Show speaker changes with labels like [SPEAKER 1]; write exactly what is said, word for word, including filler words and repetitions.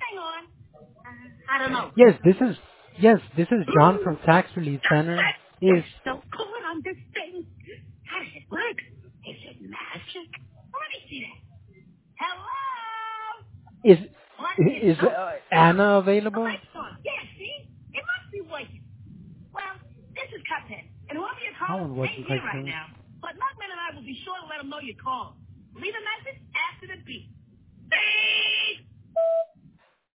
[SPEAKER 1] hang on. Uh, I don't know.
[SPEAKER 2] Yes, this is yes, this is John from Tax Relief Center.
[SPEAKER 1] You're
[SPEAKER 2] Is
[SPEAKER 1] so good on this thing. How does it work? Is it magic? Let me see that. Hello?
[SPEAKER 2] is
[SPEAKER 1] What is
[SPEAKER 2] is
[SPEAKER 1] so?
[SPEAKER 2] uh, Anna
[SPEAKER 1] The
[SPEAKER 2] available?
[SPEAKER 1] light's on. Yeah, see? It must be working. Well, this is Cuphead, and whoever you're
[SPEAKER 2] That
[SPEAKER 1] calling
[SPEAKER 2] one
[SPEAKER 1] ain't
[SPEAKER 2] wasn't
[SPEAKER 1] here
[SPEAKER 2] quite
[SPEAKER 1] right
[SPEAKER 2] clear.
[SPEAKER 1] now. But Mugman and I will be sure to let them know you called. Leave a message after the beep. Beep!